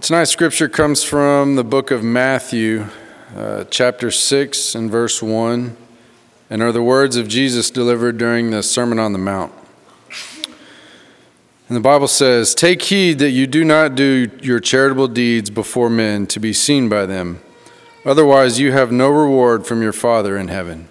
Tonight's scripture comes from the book of Matthew, chapter 6 and verse 1, and are the words of Jesus delivered during the Sermon on the Mount. And the Bible says, "Take heed that you do not do your charitable deeds before men to be seen by them. Otherwise you have no reward from your Father in heaven."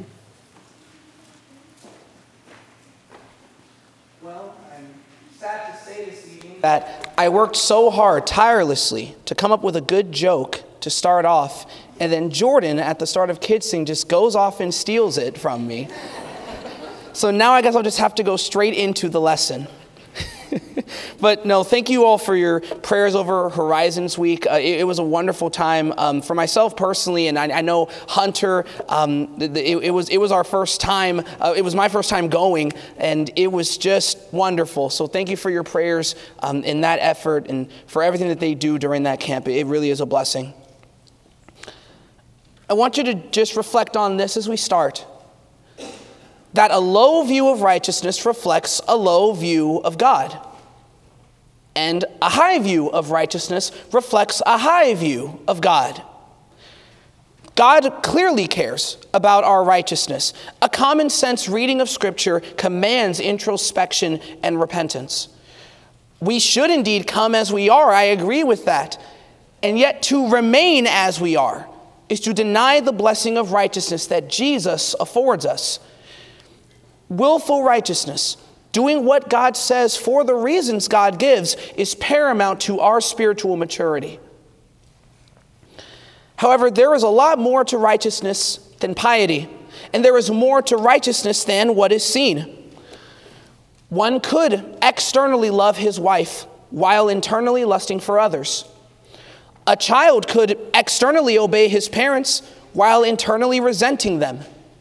Well, I'm sad to say this evening that I worked so hard, tirelessly, to come up with a good joke to start off, and then Jordan, at the start of Kids Sing, just goes off and steals it from me. So now I guess I'll just have to go straight into the lesson. But no, thank you all for your prayers over Horizons Week. It was a wonderful time for myself personally, and I know Hunter. It was our first time. It was my first time going, and it was just wonderful. So thank you for your prayers in that effort and for everything that they do during that camp. It really is a blessing. I want you to just reflect on this as we start. That a low view of righteousness reflects a low view of God. And a high view of righteousness reflects a high view of God. God clearly cares about our righteousness. A common sense reading of Scripture commands introspection and repentance. We should indeed come as we are, I agree with that. And yet to remain as we are is to deny the blessing of righteousness that Jesus affords us. Willful righteousness, doing what God says for the reasons God gives, is paramount to our spiritual maturity. However, there is a lot more to righteousness than piety, and there is more to righteousness than what is seen. One could externally love his wife while internally lusting for others. A child could externally obey his parents while internally resenting them.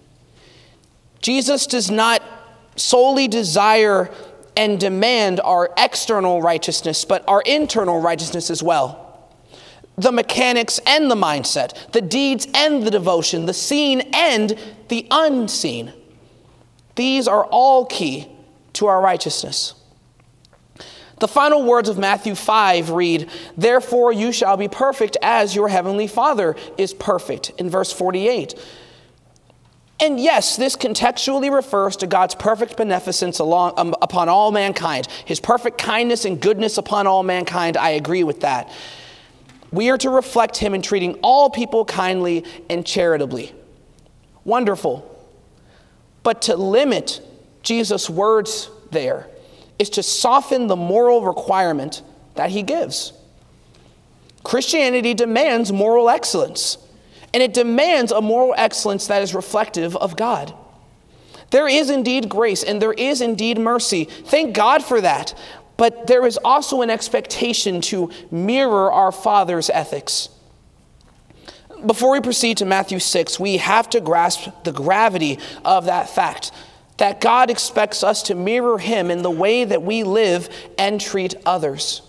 Jesus does not solely desire and demand our external righteousness, but our internal righteousness as well. The mechanics and the mindset, the deeds and the devotion, the seen and the unseen. These are all key to our righteousness. The final words of Matthew 5 read, "Therefore you shall be perfect as your heavenly Father is perfect," in verse 48. And yes, this contextually refers to God's perfect beneficence upon all mankind, his perfect kindness and goodness upon all mankind. I agree with that. We are to reflect him in treating all people kindly and charitably. Wonderful. But to limit Jesus' words there is to soften the moral requirement that he gives. Christianity demands moral excellence. And it demands a moral excellence that is reflective of God. There is indeed grace and there is indeed mercy. Thank God for that. But there is also an expectation to mirror our Father's ethics. Before we proceed to Matthew 6, we have to grasp the gravity of that fact, that God expects us to mirror him in the way that we live and treat others.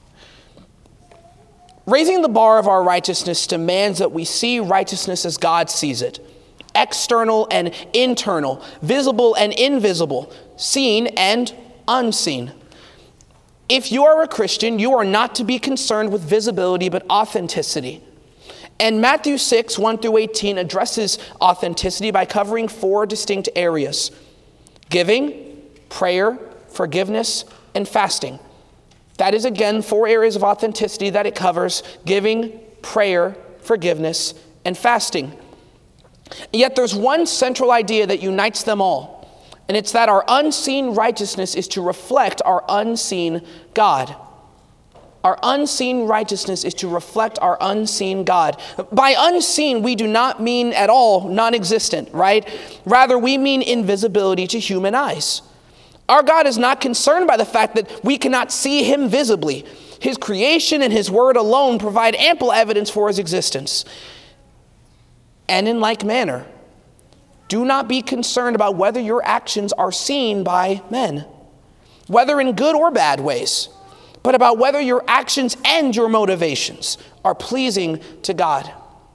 Raising the bar of our righteousness demands that we see righteousness as God sees it. External and internal, visible and invisible, seen and unseen. If you are a Christian, you are not to be concerned with visibility but authenticity. And Matthew 6, 1 through 18 addresses authenticity by covering 4 distinct areas: giving, prayer, forgiveness, and fasting. That is, again, 4 areas of authenticity that it covers: giving, prayer, forgiveness, and fasting. Yet there's one central idea that unites them all, and it's that our unseen righteousness is to reflect our unseen God. Our unseen righteousness is to reflect our unseen God. By unseen, we do not mean at all non-existent, right? Rather, we mean invisibility to human eyes. Our God is not concerned by the fact that we cannot see him visibly. His creation and his word alone provide ample evidence for his existence. And in like manner, do not be concerned about whether your actions are seen by men, whether in good or bad ways, but about whether your actions and your motivations are pleasing to God.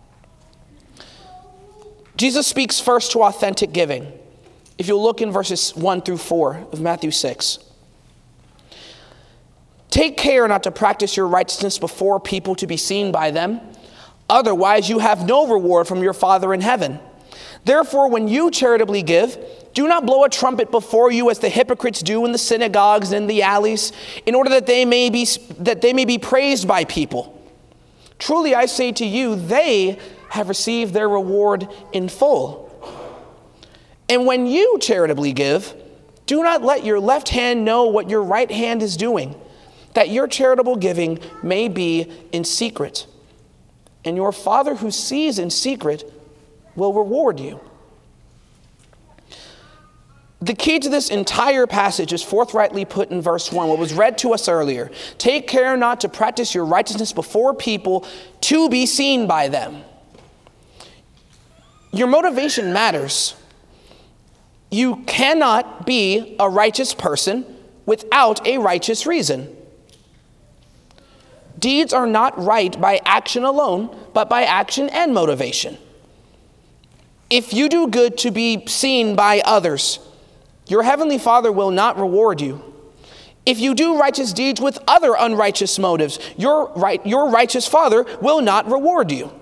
Jesus speaks first to authentic giving. If you'll look in verses 1 through 4 of Matthew 6. Take care not to practice your righteousness before people to be seen by them. Otherwise, you have no reward from your Father in heaven. Therefore, when you charitably give, do not blow a trumpet before you as the hypocrites do in the synagogues and the alleys, in order that they may be praised by people. Truly, I say to you, they have received their reward in full. And when you charitably give, do not let your left hand know what your right hand is doing, that your charitable giving may be in secret. And your Father who sees in secret will reward you. The key to this entire passage is forthrightly put in verse 1, what was read to us earlier. Take care not to practice your righteousness before people to be seen by them. Your motivation matters. You cannot be a righteous person without a righteous reason. Deeds are not right by action alone, but by action and motivation. If you do good to be seen by others, your heavenly Father will not reward you. If you do righteous deeds with other unrighteous motives, your righteous Father will not reward you.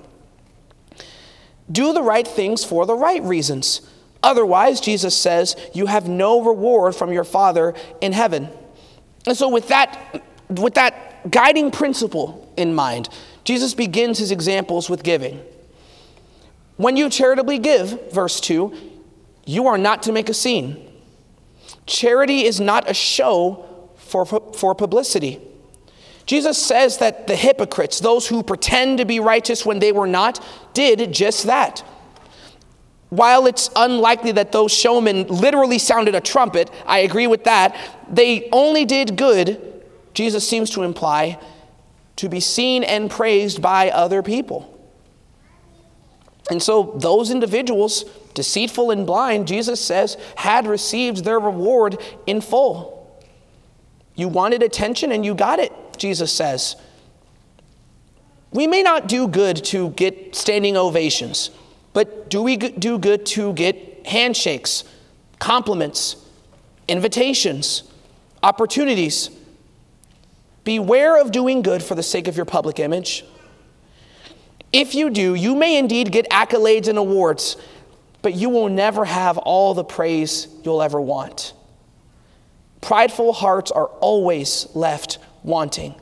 Do the right things for the right reasons. Otherwise, Jesus says, you have no reward from your Father in heaven. And so with that guiding principle in mind, Jesus begins his examples with giving. When you charitably give, verse 2, you are not to make a scene. Charity is not a show for publicity. Jesus says that the hypocrites, those who pretend to be righteous when they were not, did just that. While it's unlikely that those showmen literally sounded a trumpet, I agree with that, they only did good, Jesus seems to imply, to be seen and praised by other people. And so those individuals, deceitful and blind, Jesus says, had received their reward in full. You wanted attention and you got it, Jesus says. We may not do good to get standing ovations, but do we do good to get handshakes, compliments, invitations, opportunities? Beware of doing good for the sake of your public image. If you do, you may indeed get accolades and awards, but you will never have all the praise you'll ever want. Prideful hearts are always left wanting.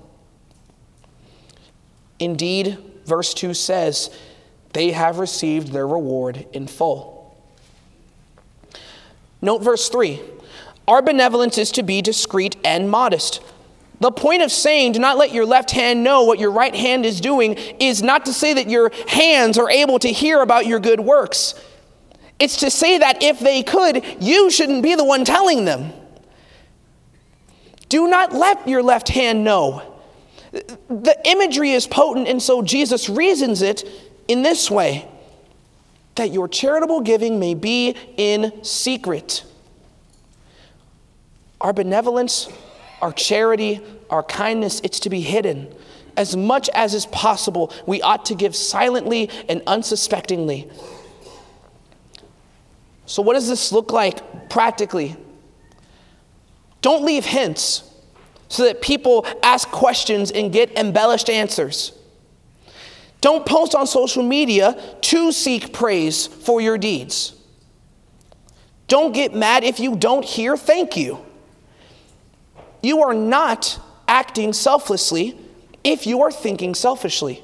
Indeed, verse 2 says, they have received their reward in full. Note verse 3. Our benevolence is to be discreet and modest. The point of saying, do not let your left hand know what your right hand is doing, is not to say that your hands are able to hear about your good works. It's to say that if they could, you shouldn't be the one telling them. Do not let your left hand know. The imagery is potent, and so Jesus reasons it in this way, that your charitable giving may be in secret. Our benevolence, our charity, our kindness, it's to be hidden. As much as is possible, we ought to give silently and unsuspectingly. So what does this look like practically? Don't leave hints so that people ask questions and get embellished answers. Don't post on social media to seek praise for your deeds. Don't get mad if you don't hear thank you. You are not acting selflessly if you are thinking selfishly.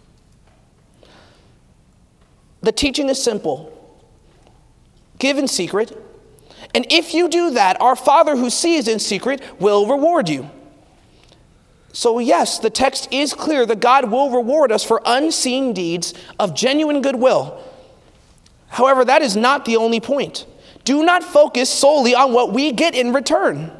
The teaching is simple. Give in secret, and if you do that, our Father who sees in secret will reward you. So yes, the text is clear that God will reward us for unseen deeds of genuine goodwill. However, that is not the only point. Do not focus solely on what we get in return.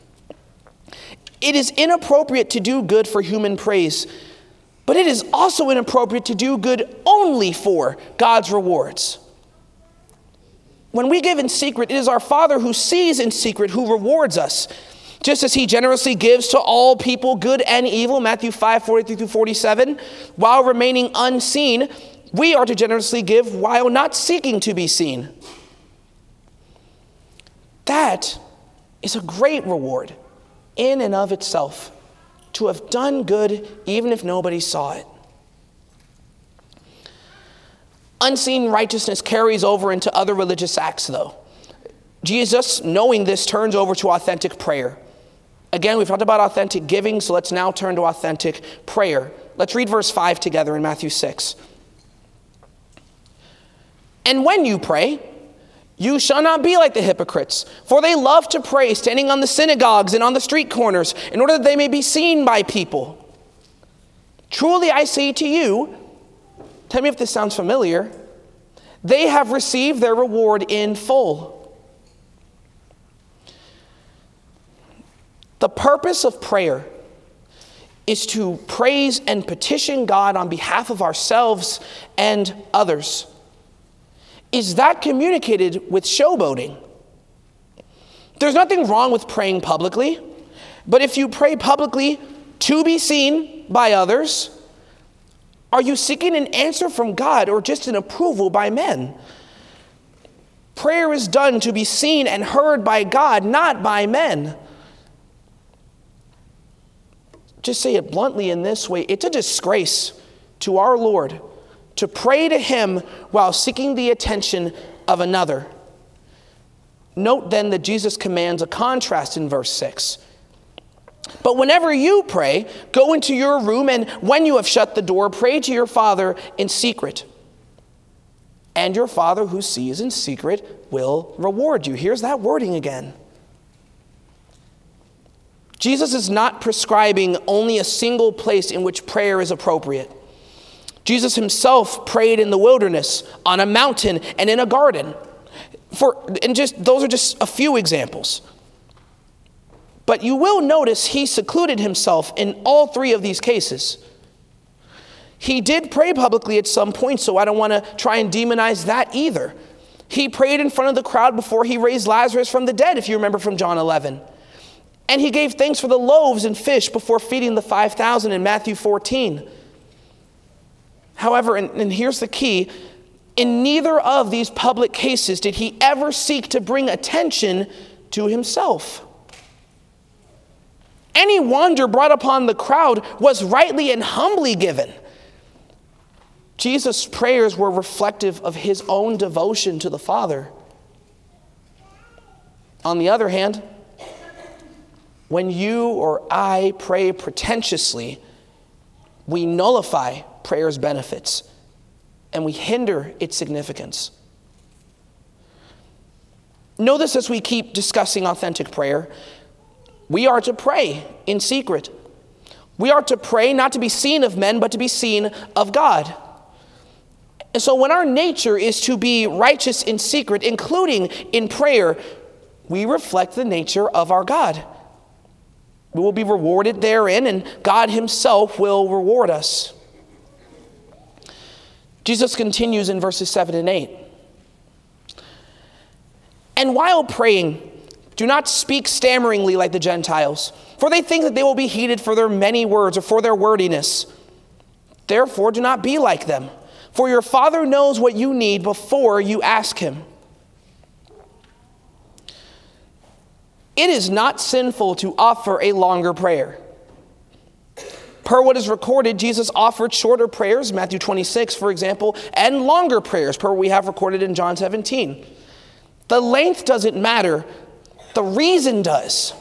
It is inappropriate to do good for human praise, but it is also inappropriate to do good only for God's rewards. When we give in secret, it is our Father who sees in secret who rewards us. Just as he generously gives to all people, good and evil, Matthew 5:43-47, while remaining unseen, we are to generously give while not seeking to be seen. That is a great reward in and of itself. to have done good even if nobody saw it. Unseen righteousness carries over into other religious acts, though. Jesus, knowing this, turns over to authentic prayer. Again, we've talked about authentic giving, so let's now turn to authentic prayer. Let's read verse 5 together in Matthew 6. And when you pray, you shall not be like the hypocrites, for they love to pray standing on the synagogues and on the street corners, in order that they may be seen by people. Truly I say to you, tell me if this sounds familiar, they have received their reward in full. The purpose of prayer is to praise and petition God on behalf of ourselves and others. Is that communicated with showboating? There's nothing wrong with praying publicly, but if you pray publicly to be seen by others, are you seeking an answer from God or just an approval by men? Prayer is done to be seen and heard by God, not by men. Just say it bluntly in this way, it's a disgrace to our Lord to pray to him while seeking the attention of another. Note then that Jesus commands a contrast in verse 6. But whenever you pray, go into your room, and when you have shut the door, pray to your Father in secret. And your Father who sees in secret will reward you. Here's that wording again. Jesus is not prescribing only a single place in which prayer is appropriate. Jesus himself prayed in the wilderness, on a mountain, and in a garden. Those are just a few examples. But you will notice he secluded himself in all three of these cases. He did pray publicly at some point, so I don't want to try and demonize that either. He prayed in front of the crowd before he raised Lazarus from the dead, if you remember from John 11. And he gave thanks for the loaves and fish before feeding the 5,000 in Matthew 14. However, and here's the key, in neither of these public cases did he ever seek to bring attention to himself. Any wonder brought upon the crowd was rightly and humbly given. Jesus' prayers were reflective of his own devotion to the Father. On the other hand, when you or I pray pretentiously, we nullify prayer's benefits and we hinder its significance. Know this as we keep discussing authentic prayer. We are to pray in secret. We are to pray not to be seen of men, but to be seen of God. And so when our nature is to be righteous in secret, including in prayer, we reflect the nature of our God. We will be rewarded therein, and God himself will reward us. Jesus continues in verses 7 and 8. And while praying, do not speak stammeringly like the Gentiles, for they think that they will be heeded for their many words or for their wordiness. Therefore, do not be like them, for your Father knows what you need before you ask him. It is not sinful to offer a longer prayer. Per what is recorded, Jesus offered shorter prayers, Matthew 26, for example, and longer prayers, per what we have recorded in John 17. The length doesn't matter. The reason does.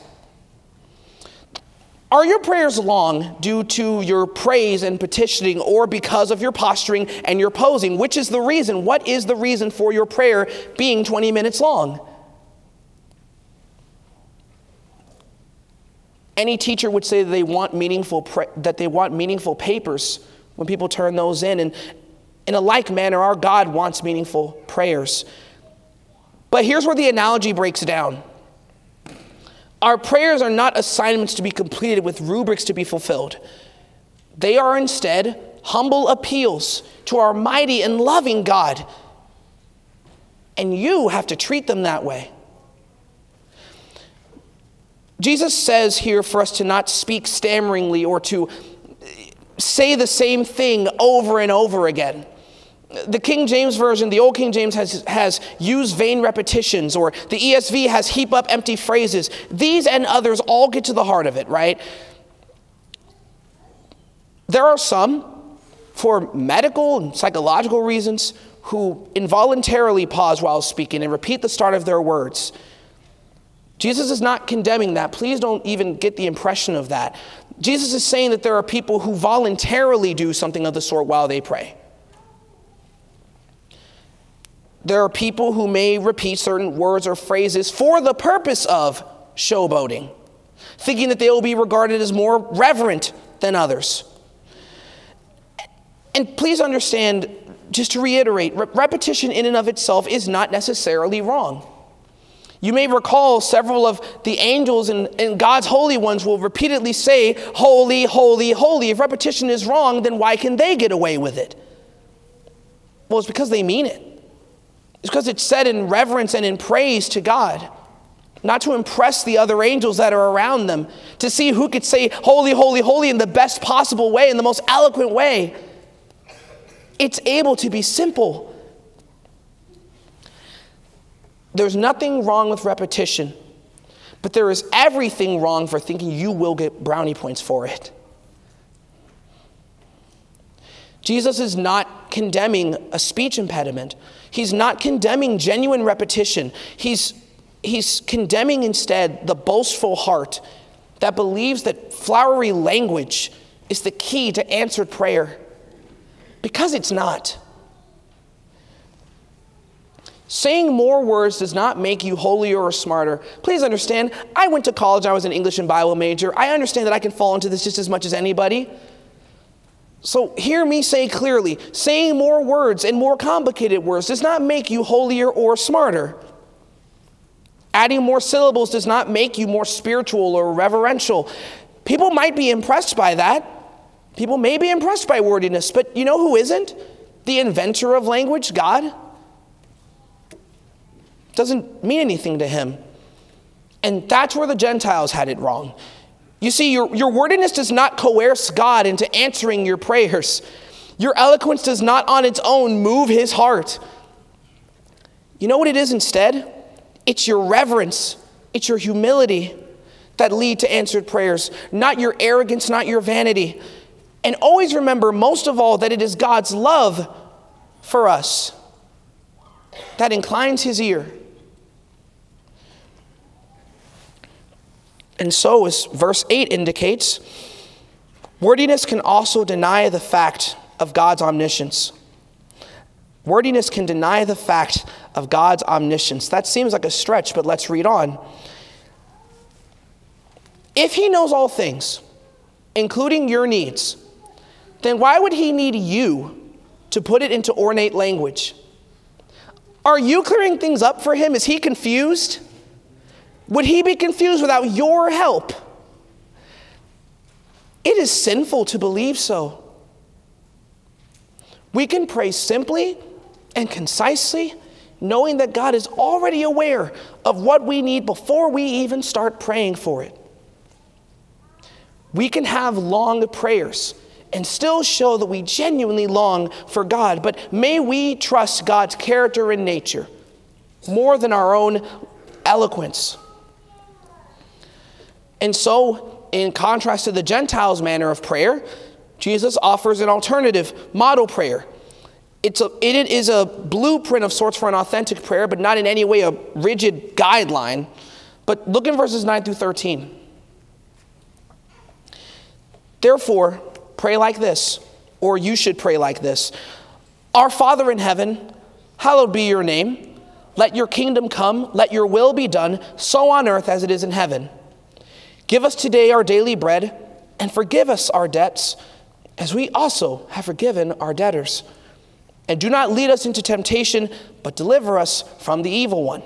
Are your prayers long due to your praise and petitioning, or because of your posturing and your posing? Which is the reason? What is the reason for your prayer being 20 minutes long? Any teacher would say that they want meaningful papers when people turn those in. And in a like manner, our God wants meaningful prayers. But here's where the analogy breaks down. Our prayers are not assignments to be completed with rubrics to be fulfilled. They are instead humble appeals to our mighty and loving God. And you have to treat them that way. Jesus says here for us to not speak stammeringly or to say the same thing over and over again. The King James Version, the Old King James has use vain repetitions, or the ESV has heap up empty phrases. These and others all get to the heart of it, right? There are some, for medical and psychological reasons, who involuntarily pause while speaking and repeat the start of their words. Jesus is not condemning that. Please don't even get the impression of that. Jesus is saying that there are people who voluntarily do something of the sort while they pray. There are people who may repeat certain words or phrases for the purpose of showboating, thinking that they will be regarded as more reverent than others. And please understand, just to reiterate, repetition in and of itself is not necessarily wrong. You may recall several of the angels and God's holy ones will repeatedly say, holy, holy, holy. If repetition is wrong, then why can they get away with it? Well, it's because they mean it. It's because it's said in reverence and in praise to God, not to impress the other angels that are around them, to see who could say holy, holy, holy in the best possible way, in the most eloquent way. It's able to be simple. There's nothing wrong with repetition, but there is everything wrong for thinking you will get brownie points for it. Jesus is not condemning a speech impediment. He's not condemning genuine repetition. He's condemning instead the boastful heart that believes that flowery language is the key to answered prayer. Because it's not. Saying more words does not make you holier or smarter. Please understand, I went to college, I was an English and Bible major. I understand that I can fall into this just as much as anybody. So hear me say clearly, saying more words and more complicated words does not make you holier or smarter. Adding more syllables does not make you more spiritual or reverential. People might be impressed by that. People may be impressed by wordiness, but you know who isn't? The inventor of language, God. Doesn't mean anything to him. And that's where the Gentiles had it wrong. You see, your wordiness does not coerce God into answering your prayers. Your eloquence does not on its own move his heart. You know what it is instead? It's your reverence. It's your humility that lead to answered prayers, not your arrogance, not your vanity. And always remember, most of all, that it is God's love for us that inclines his ear. And so, as verse 8 indicates, wordiness can also deny the fact of God's omniscience. Wordiness can deny the fact of God's omniscience. That seems like a stretch, but let's read on. If he knows all things, including your needs, then why would he need you to put it into ornate language? Are you clearing things up for him? Is he confused? Would he be confused without your help? It is sinful to believe so. We can pray simply and concisely, knowing that God is already aware of what we need before we even start praying for it. We can have long prayers and still show that we genuinely long for God, but may we trust God's character and nature more than our own eloquence. And so, in contrast to the Gentiles' manner of prayer, Jesus offers an alternative model prayer. It is a blueprint of sorts for an authentic prayer, but not in any way a rigid guideline. But look in verses 9 through 13. Therefore, pray like this, or you should pray like this. Our Father in heaven, hallowed be your name. Let your kingdom come, let your will be done, so on earth as it is in heaven. Give us today our daily bread, and forgive us our debts, as we also have forgiven our debtors. And do not lead us into temptation, but deliver us from the evil one.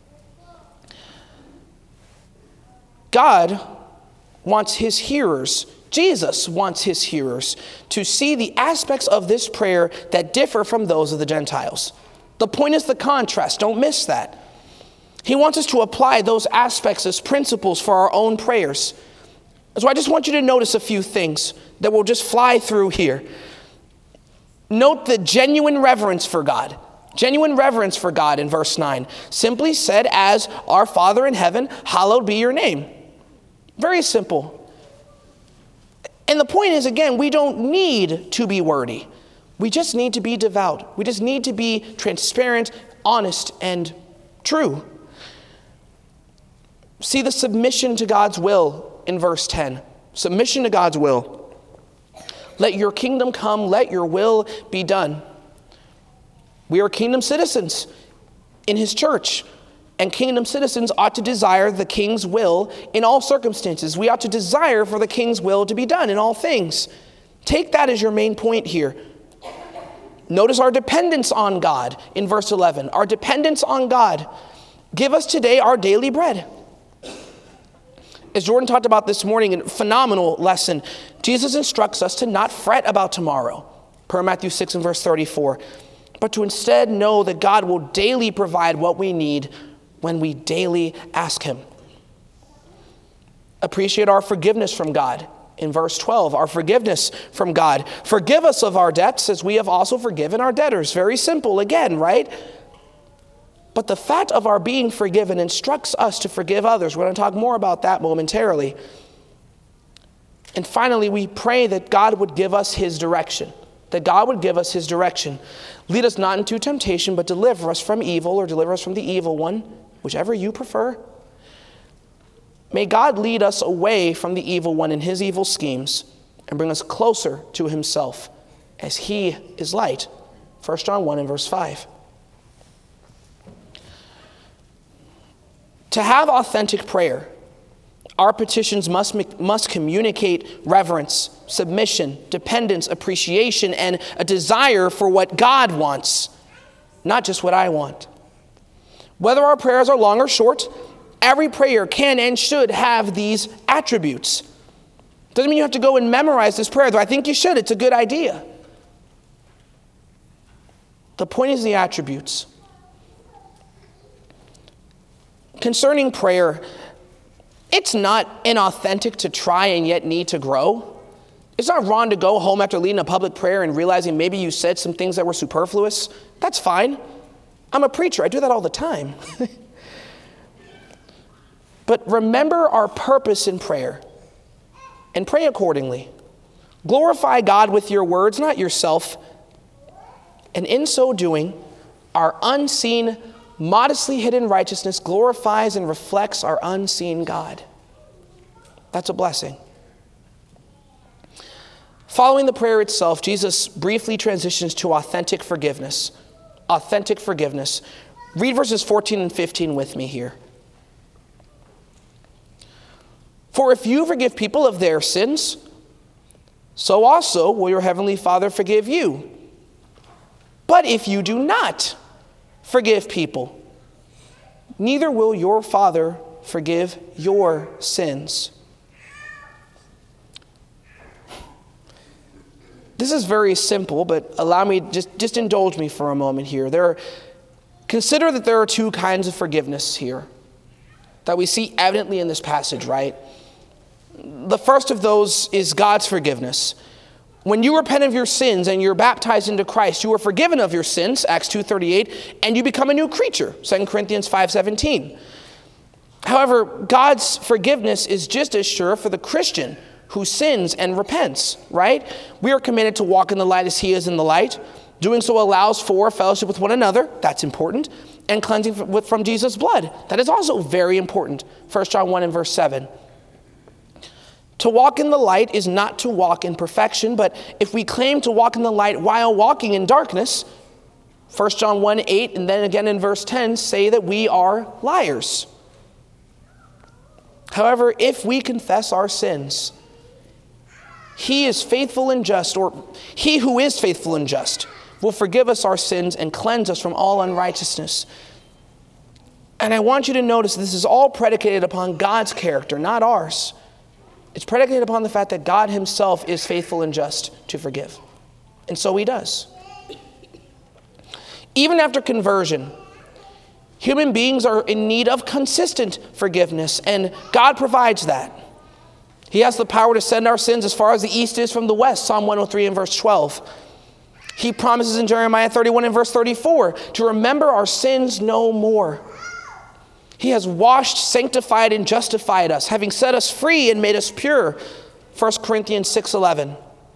God wants his hearers, Jesus wants his hearers to see the aspects of this prayer that differ from those of the Gentiles. The point is the contrast. Don't miss that. He wants us to apply those aspects as principles for our own prayers. So I just want you to notice a few things that will just fly through here. Note the genuine reverence for God. Genuine reverence for God in verse 9. Simply said as, our Father in heaven, hallowed be your name. Very simple. And the point is, again, we don't need to be wordy. We just need to be devout. We just need to be transparent, honest, and true. See the submission to God's will in verse 10. Submission to God's will. Let your kingdom come, let your will be done. We are kingdom citizens in his church, and kingdom citizens ought to desire the king's will in all circumstances. We ought to desire for the king's will to be done in all things. Take that as your main point here. Notice our dependence on God in verse 11. Our dependence on God. Give us today our daily bread. As Jordan talked about this morning, a phenomenal lesson, Jesus instructs us to not fret about tomorrow, per Matthew 6 and verse 34, but to instead know that God will daily provide what we need when we daily ask him. Appreciate our forgiveness from God. In verse 12, our forgiveness from God. Forgive us of our debts as we have also forgiven our debtors. Very simple again, right? But the fact of our being forgiven instructs us to forgive others. We're going to talk more about that momentarily. And finally, we pray that God would give us his direction. That God would give us his direction. Lead us not into temptation, but deliver us from evil, or deliver us from the evil one, whichever you prefer. May God lead us away from the evil one and his evil schemes and bring us closer to himself as he is light. 1 John 1 and verse 5. To have authentic prayer, our petitions must communicate reverence, submission, dependence, appreciation, and a desire for what God wants, not just what I want. Whether our prayers are long or short, every prayer can and should have these attributes. Doesn't mean you have to go and memorize this prayer, though I think you should. It's a good idea. The point is the attributes. Concerning prayer, it's not inauthentic to try and yet need to grow. It's not wrong to go home after leading a public prayer and realizing maybe you said some things that were superfluous. That's fine. I'm a preacher. I do that all the time. But remember our purpose in prayer and pray accordingly. Glorify God with your words, not yourself. And in so doing, our unseen, modestly hidden righteousness glorifies and reflects our unseen God. That's a blessing. Following the prayer itself, Jesus briefly transitions to authentic forgiveness. Authentic forgiveness. Read verses 14 and 15 with me here. For if you forgive people of their sins, so also will your heavenly Father forgive you. But if you do not forgive people, neither will your Father forgive your sins. This is very simple, but allow me, just indulge me for a moment here. Consider that there are two kinds of forgiveness here that we see evidently in this passage, right? The first of those is God's forgiveness. When you repent of your sins and you're baptized into Christ, you are forgiven of your sins, Acts 2:38, and you become a new creature, 2 Corinthians 5:17. However, God's forgiveness is just as sure for the Christian who sins and repents, right? We are commanded to walk in the light as he is in the light. Doing so allows for fellowship with one another, that's important, and cleansing from Jesus' blood. That is also very important, 1 John 1 and verse 7. To walk in the light is not to walk in perfection, but if we claim to walk in the light while walking in darkness, 1 John 1:8 and then again in verse 10 say that we are liars. However, if we confess our sins, he is faithful and just, or he who is faithful and just, will forgive us our sins and cleanse us from all unrighteousness. And I want you to notice this is all predicated upon God's character, not ours. It's predicated upon the fact that God himself is faithful and just to forgive. And so he does. Even after conversion, human beings are in need of consistent forgiveness, and God provides that. He has the power to send our sins as far as the east is from the west, Psalm 103 and verse 12. He promises in Jeremiah 31 and verse 34 to remember our sins no more. He has washed, sanctified, and justified us, having set us free and made us pure. 1 Corinthians 6:11.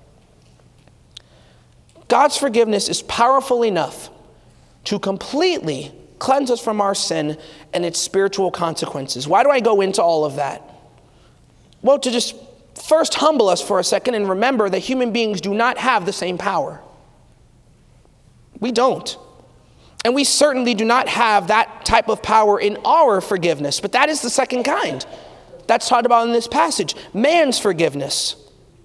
God's forgiveness is powerful enough to completely cleanse us from our sin and its spiritual consequences. Why do I go into all of that? Well, to just first humble us for a second and remember that human beings do not have the same power. We don't. And we certainly do not have that type of power in our forgiveness, but that is the second kind. That's talked about in this passage, man's forgiveness.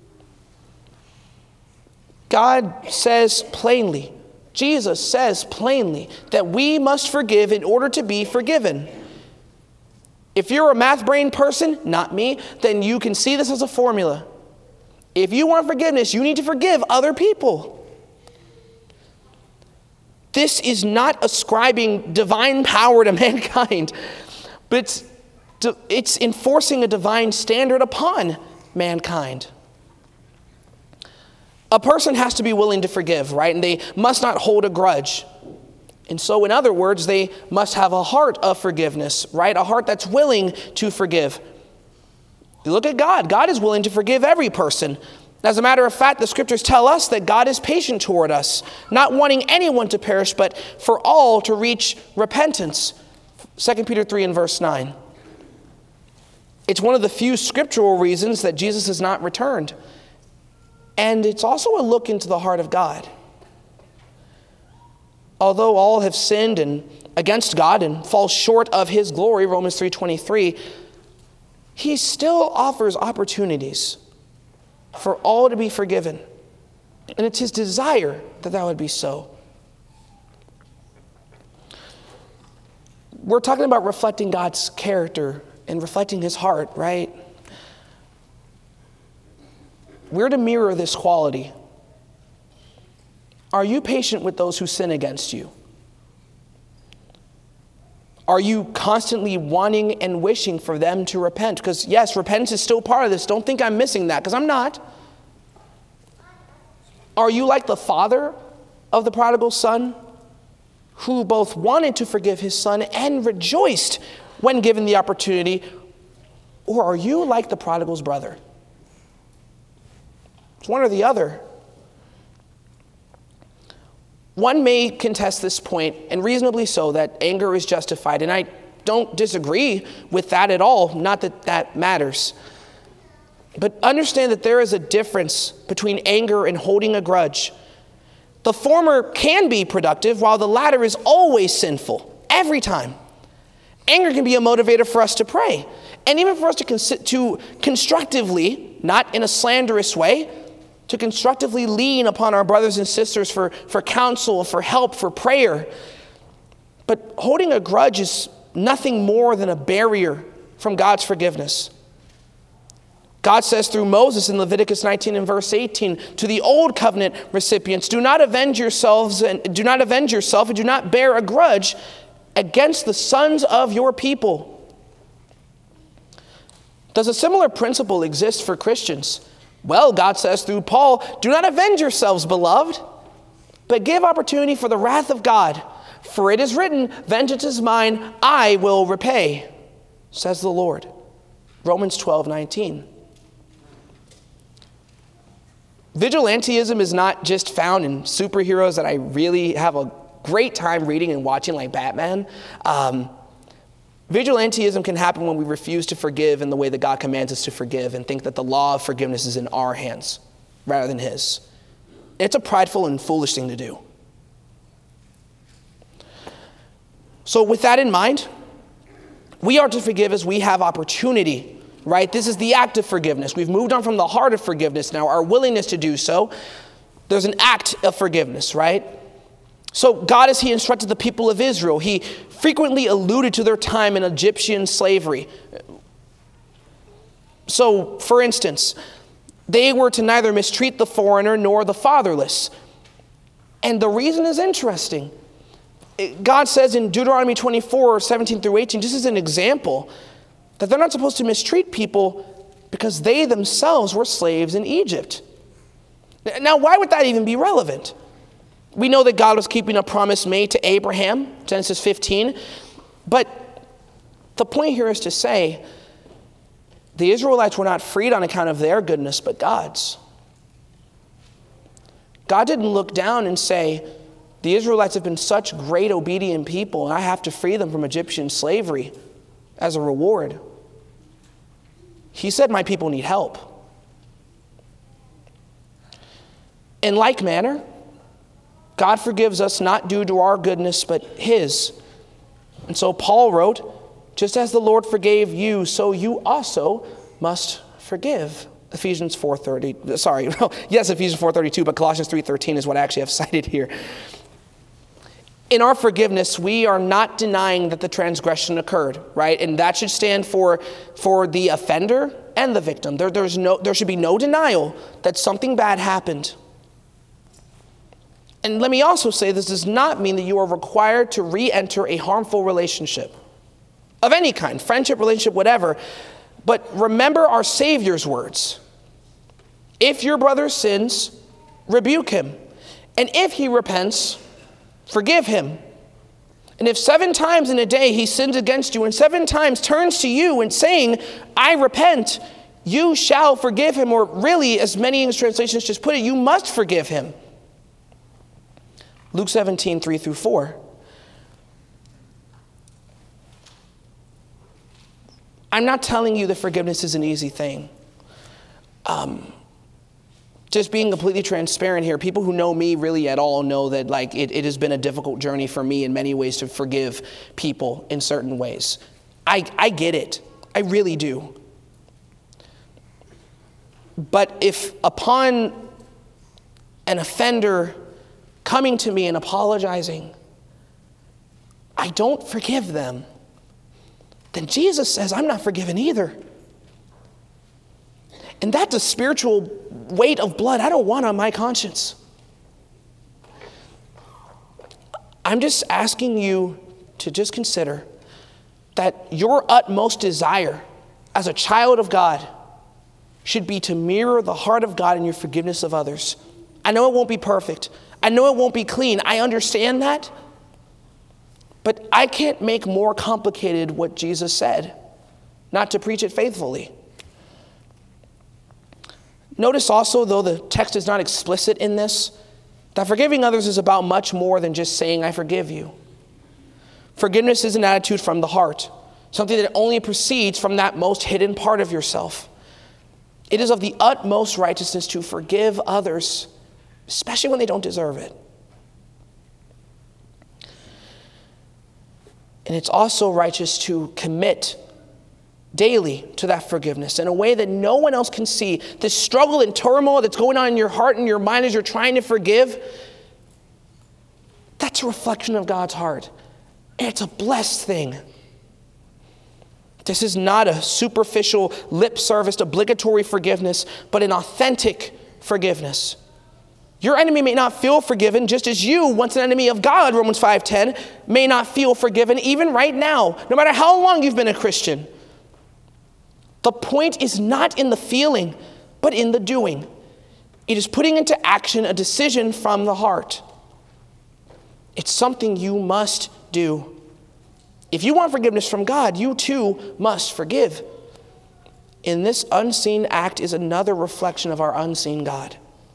God says plainly, Jesus says plainly, that we must forgive in order to be forgiven. If you're a math brain person, not me, then you can see this as a formula. If you want forgiveness, you need to forgive other people. This is not ascribing divine power to mankind, but it's enforcing a divine standard upon mankind. A person has to be willing to forgive, right? And they must not hold a grudge. And so, in other words, they must have a heart of forgiveness, right? A heart that's willing to forgive. You look at God. God is willing to forgive every person. As a matter of fact, the scriptures tell us that God is patient toward us, not wanting anyone to perish, but for all to reach repentance. 2 Peter 3 and verse 9. It's one of the few scriptural reasons that Jesus has not returned. And it's also a look into the heart of God. Although all have sinned and against God and fall short of his glory, Romans 3:23, he still offers opportunities for all to be forgiven. And it's his desire that that would be so. We're talking about reflecting God's character and reflecting his heart, right? We're to mirror this quality. Are you patient with those who sin against you? Are you constantly wanting and wishing for them to repent? Because yes, repentance is still part of this. Don't think I'm missing that, because I'm not. Are you like the father of the prodigal son, who both wanted to forgive his son and rejoiced when given the opportunity? Or are you like the prodigal's brother? It's one or the other. One may contest this point, and reasonably so, that anger is justified. And I don't disagree with that at all, not that that matters. But understand that there is a difference between anger and holding a grudge. The former can be productive, while the latter is always sinful, every time. Anger can be a motivator for us to pray, and even for us to constructively, not in a slanderous way, to constructively lean upon our brothers and sisters for counsel, for help, for prayer. But holding a grudge is nothing more than a barrier from God's forgiveness. God says through Moses in Leviticus 19 and verse 18 to the old covenant recipients, do not avenge yourself and do not bear a grudge against the sons of your people. Does a similar principle exist for Christians? Well, God says through Paul, do not avenge yourselves, beloved, but give opportunity for the wrath of God. For it is written, vengeance is mine, I will repay, says the Lord. Romans 12:19. Vigilantism is not just found in superheroes that I really have a great time reading and watching, like Batman. Vigilantism can happen when we refuse to forgive in the way that God commands us to forgive and think that the law of forgiveness is in our hands rather than his. It's a prideful and foolish thing to do. So with that in mind, we are to forgive as we have opportunity, right? This is the act of forgiveness. We've moved on from the heart of forgiveness now, our willingness to do so. There's an act of forgiveness, right? So God, as he instructed the people of Israel, he frequently alluded to their time in Egyptian slavery. So, for instance, they were to neither mistreat the foreigner nor the fatherless. And the reason is interesting. God says in Deuteronomy 24, 17 through 18, just as an example, that they're not supposed to mistreat people because they themselves were slaves in Egypt. Now, why would that even be relevant? We know that God was keeping a promise made to Abraham, Genesis 15. But the point here is to say, The Israelites were not freed on account of their goodness, but God's. God didn't look down and say, the Israelites have been such great obedient people, and I have to free them from Egyptian slavery as a reward. He said, my people need help. In like manner, God forgives us not due to our goodness, but his. And so Paul wrote, just as the Lord forgave you, so you also must forgive. Ephesians 4:30. Sorry, yes, Ephesians 4:32, but Colossians 3:13 is what I actually have cited here. In our forgiveness, we are not denying that the transgression occurred, right? And that should stand for the offender and the victim. There should be no denial that something bad happened. And let me also say, this does not mean that you are required to re-enter a harmful relationship of any kind, friendship, relationship, whatever. But remember our Savior's words. If your brother sins, rebuke him. And if he repents, forgive him. And if 7 times in a day he sins against you and 7 times turns to you and saying, I repent, you shall forgive him. Or really, as many English translations just put it, you must forgive him. Luke 17, 3-4. I'm not telling you that forgiveness is an easy thing. Just being completely transparent here, people who know me really at all know that it has been a difficult journey for me in many ways to forgive people in certain ways. I get it. I really do. But if upon an offender coming to me and apologizing, I don't forgive them, then Jesus says, I'm not forgiven either. And that's a spiritual weight of blood I don't want on my conscience. I'm just asking you to just consider that your utmost desire as a child of God should be to mirror the heart of God in your forgiveness of others. I know it won't be perfect. I know it won't be clean. I understand that. But I can't make more complicated what Jesus said, not to preach it faithfully. Notice also, though the text is not explicit in this, that forgiving others is about much more than just saying, I forgive you. Forgiveness is an attitude from the heart, something that only proceeds from that most hidden part of yourself. It is of the utmost righteousness to forgive others, especially when they don't deserve it. And it's also righteous to commit daily to that forgiveness in a way that no one else can see. The struggle and turmoil that's going on in your heart and your mind as you're trying to forgive, that's a reflection of God's heart. And it's a blessed thing. This is not a superficial, lip-serviced, obligatory forgiveness, but an authentic forgiveness. Your enemy may not feel forgiven, just as you, once an enemy of God, Romans 5:10, may not feel forgiven even right now, no matter how long you've been a Christian. The point is not in the feeling, but in the doing. It is putting into action a decision from the heart. It's something you must do. If you want forgiveness from God, you too must forgive. And this unseen act is another reflection of our unseen God.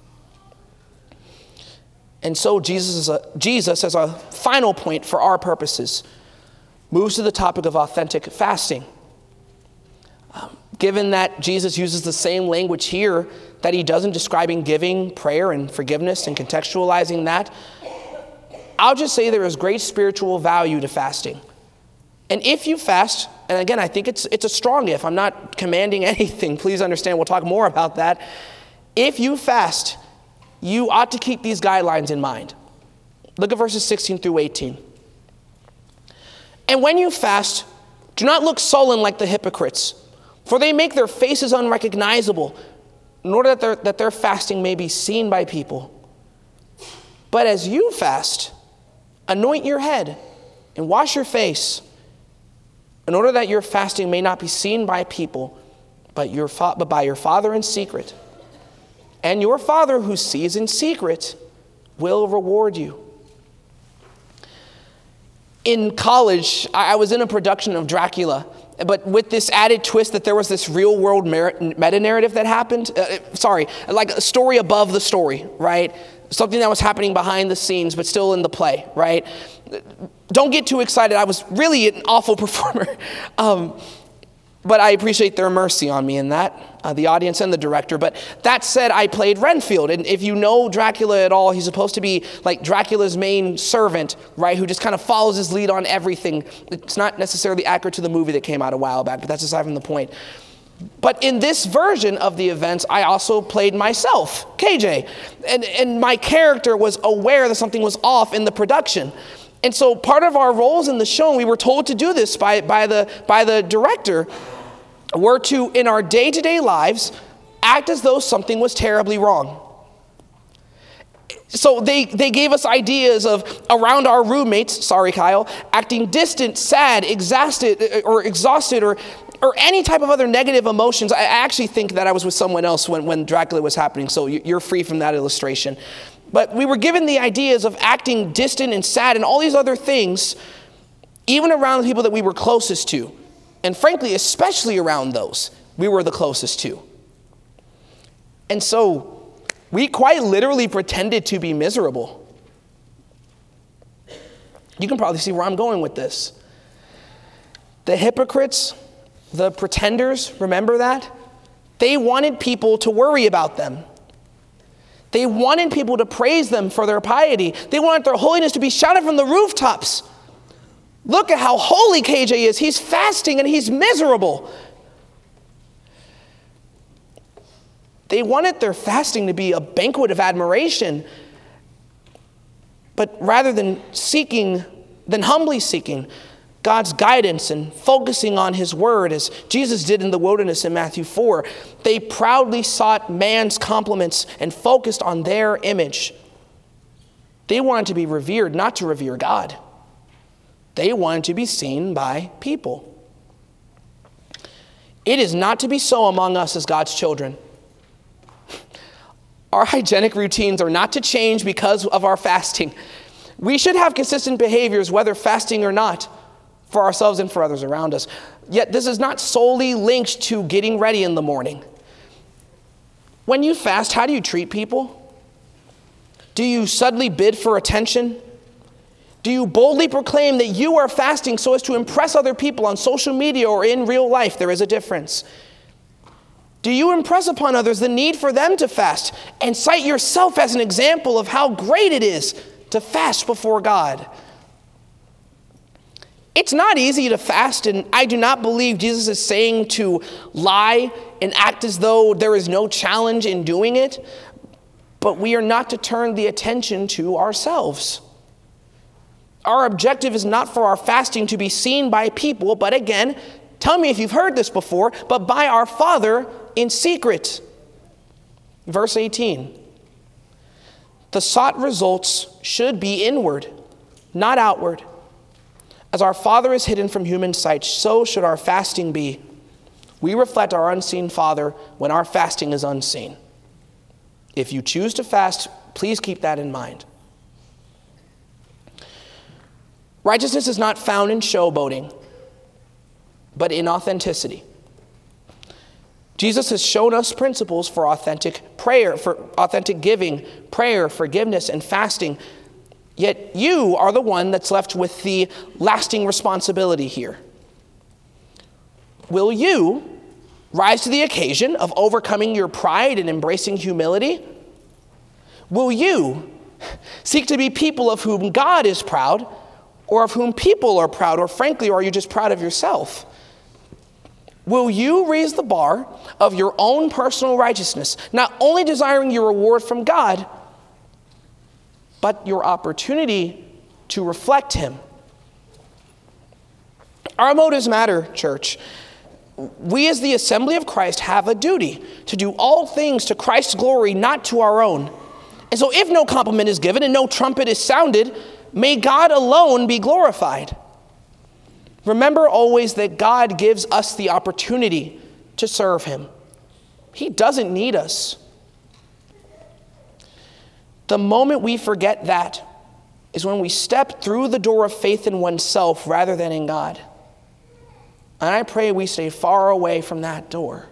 And so Jesus, as a final point for our purposes, moves to the topic of authentic fasting. Given that Jesus uses the same language here that he does in describing giving, prayer, and forgiveness and contextualizing that, I'll just say there is great spiritual value to fasting. And if you fast, and again, I think it's a strong if. I'm not commanding anything. Please understand, we'll talk more about that. If you fast, you ought to keep these guidelines in mind. Look at verses 16-18. And when you fast, do not look sullen like the hypocrites, for they make their faces unrecognizable, in order that their fasting may be seen by people. But as you fast, anoint your head and wash your face, in order that your fasting may not be seen by people, but by your Father in secret. And your Father who sees in secret will reward you. In college, I was in a production of Dracula, but with this added twist that there was this real world meta-narrative that happened. Like a story above the story, right? Something that was happening behind the scenes, but still in the play, right? Don't get too excited. I was really an awful performer. But I appreciate their mercy on me in that, the audience and the director. But that said, I played Renfield. And if you know Dracula at all, he's supposed to be like Dracula's main servant, right? Who just kind of follows his lead on everything. It's not necessarily accurate to the movie that came out a while back, but that's aside from the point. But in this version of the events, I also played myself, KJ. And my character was aware that something was off in the production. And so part of our roles in the show, and we were told to do this by the director, were to, in our day-to-day lives, act as though something was terribly wrong. So they gave us ideas of around our roommates, sorry Kyle, acting distant, sad, exhausted, or any type of other negative emotions. I actually think that I was with someone else when Dracula was happening, so you're free from that illustration. But we were given the ideas of acting distant and sad and all these other things, even around the people that we were closest to. And frankly, especially around those we were the closest to. And so we quite literally pretended to be miserable. You can probably see where I'm going with this. The hypocrites, the pretenders, remember that? They wanted people to worry about them. They wanted people to praise them for their piety. They wanted their holiness to be shouted from the rooftops. Look at how holy KJ is. He's fasting and he's miserable. They wanted their fasting to be a banquet of admiration. But rather than humbly seeking God's guidance and focusing on his word, as Jesus did in the wilderness in Matthew 4, they proudly sought man's compliments and focused on their image. They wanted to be revered, not to revere God. They wanted to be seen by people. It is not to be so among us as God's children. Our hygienic routines are not to change because of our fasting. We should have consistent behaviors, whether fasting or not, for ourselves and for others around us. Yet this is not solely linked to getting ready in the morning. When you fast, how do you treat people? Do you suddenly bid for attention? Do you boldly proclaim that you are fasting so as to impress other people on social media or in real life? There is a difference. Do you impress upon others the need for them to fast and cite yourself as an example of how great it is to fast before God? It's not easy to fast, and I do not believe Jesus is saying to lie and act as though there is no challenge in doing it, but we are not to turn the attention to ourselves. Our objective is not for our fasting to be seen by people, but again, tell me if you've heard this before, but by our Father in secret. Verse 18. The sought results should be inward, not outward. As our Father is hidden from human sight, so should our fasting be. We reflect our unseen Father when our fasting is unseen. If you choose to fast, please keep that in mind. Righteousness is not found in showboating, but in authenticity. Jesus has shown us principles for authentic prayer, for authentic giving, prayer, forgiveness, and fasting. Yet you are the one that's left with the lasting responsibility here. Will you rise to the occasion of overcoming your pride and embracing humility? Will you seek to be people of whom God is proud, or of whom people are proud, or frankly, are you just proud of yourself? Will you raise the bar of your own personal righteousness, not only desiring your reward from God, but your opportunity to reflect him? Our motives matter, church. We as the assembly of Christ have a duty to do all things to Christ's glory, not to our own. And so if no compliment is given and no trumpet is sounded, may God alone be glorified. Remember always that God gives us the opportunity to serve him. He doesn't need us. The moment we forget that is when we step through the door of faith in oneself rather than in God. And I pray we stay far away from that door.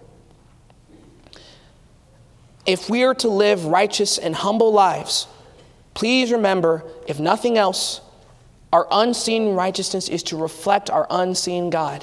If we are to live righteous and humble lives, please remember, if nothing else, our unseen righteousness is to reflect our unseen God.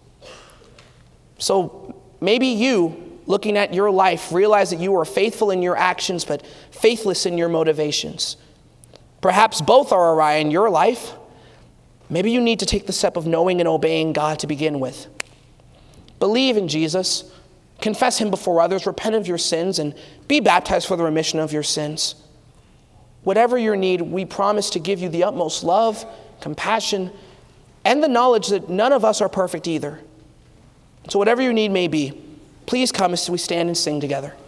So maybe you, looking at your life, realize that you are faithful in your actions, but faithless in your motivations. Perhaps both are awry in your life. Maybe you need to take the step of knowing and obeying God to begin with. Believe in Jesus, confess him before others, repent of your sins, and be baptized for the remission of your sins. Whatever your need, we promise to give you the utmost love, compassion, and the knowledge that none of us are perfect either. So whatever your need may be, please come as we stand and sing together.